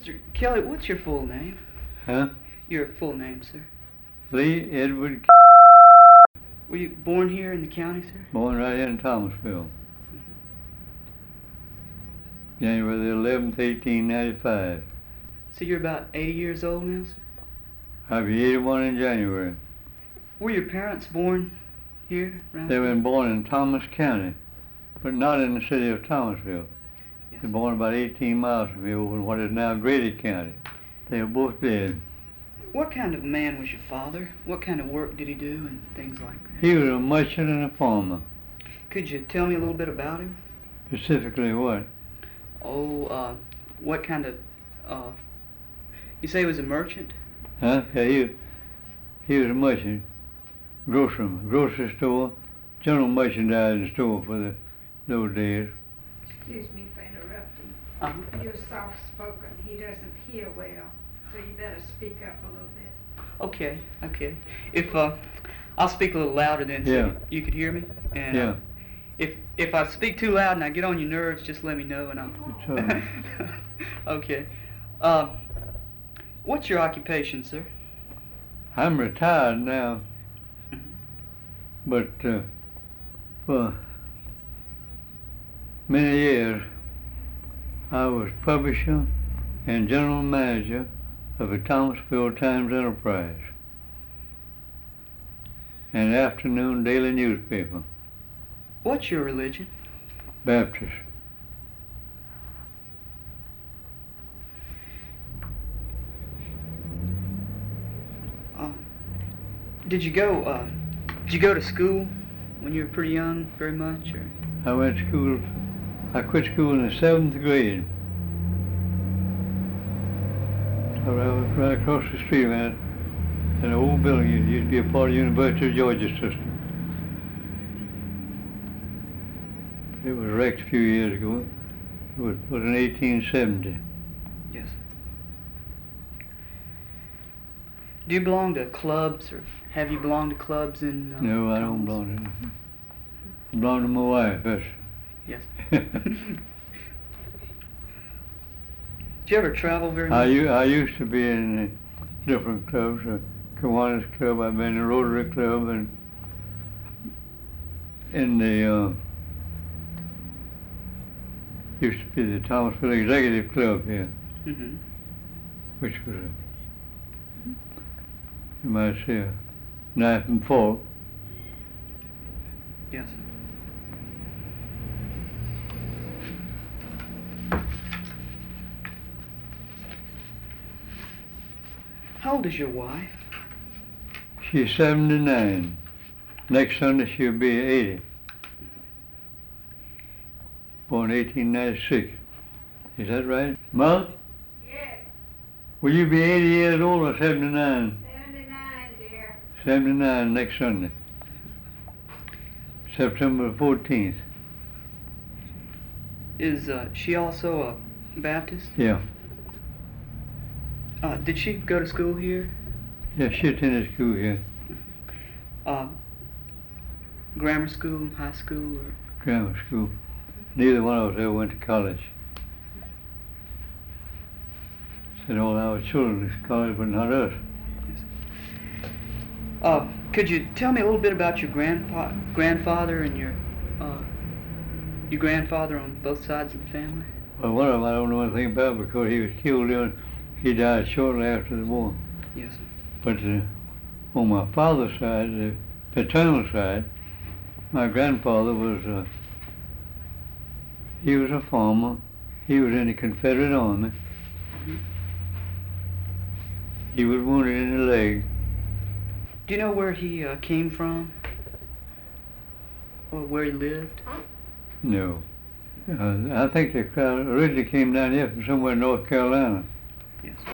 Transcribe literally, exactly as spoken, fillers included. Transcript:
Mister Kelly, what's your full name? Huh? Your full name, sir. Lee Edward. Were you born here in the county, sir? Born right here in Thomasville. January the eleventh, eighteen ninety-five. So you're about eighty years old now, sir? I'll be eighty-one in January. Were your parents born here? Around They here? were born in Thomas County, but not in the city of Thomasville. Yes. They were born about eighteen miles from here over in what is now Grady County. They were both dead. What kind of man was your father? What kind of work did he do and things like that? He was a merchant and a farmer. Could you tell me a little bit about him? Specifically what? Oh, uh, what kind of, uh, you say he was a merchant? Huh? Yeah, he, he was a merchant. Grocery, grocery store, general merchandising store for the, those days. Excuse me for interrupting. Uh-huh. You're soft-spoken. He doesn't hear well, so you better speak up a little bit. Okay, okay. If, uh, I'll speak a little louder then so Yeah. you, you could hear me. And, Yeah. Uh, if, if I speak too loud and I get on your nerves, just let me know and I'll... It's all right. Okay. Uh, what's your occupation, sir? I'm retired now, but uh, for many years I was publisher and general manager of the Thomasville Times Enterprise, an afternoon daily newspaper. What's your religion? Baptist. Uh, did you go, uh, did you go to school when you were pretty young, very much, or? I went to school, I quit school in the seventh grade. I was right across the street, man, in an old building. It used to be a part of the University of Georgia system. It was wrecked a few years ago. It was, was in eighteen seventy. Yes. Do you belong to clubs, or have you belonged to clubs in? Uh, No, I don't Thomas? belong to anything. I belong to my wife, that's... Yes. Did you ever travel very much? I, u- I used to be in uh, different clubs, uh, Kiwanis Club, I've been in the Rotary Club, and in the, uh, used to be the Thomasville Executive Club here, Mm-hmm. which was, a, you might say, a knife and fork. Yes. How old is your wife? She's seventy-nine. Next Sunday she'll be eighty. Born eighteen ninety-six. Is that right? Ma, Yes, will you be eighty years old or seventy-nine? seventy-nine, dear. seventy-nine next Sunday. September fourteenth. Is uh, she also a Baptist? Yeah. Uh, did she go to school here? Yeah, she attended school here. Uh, grammar school, high school, or? Grammar school. Neither one of us ever went to college. Said all our children went to college, but not us. Uh, could you tell me a little bit about your grandpa, grandfather and your, uh, your grandfather on both sides of the family? Well, one of them I don't know anything about because he was killed in, he died shortly after the war. Yes. But uh, on my father's side, the paternal side, my grandfather was, uh, he was a farmer. He was in the Confederate Army. Mm-hmm. He was wounded in the leg. Do you know where he uh, came from? Or where he lived? No. Uh, I think they uh, originally came down here from somewhere in North Carolina. Yes.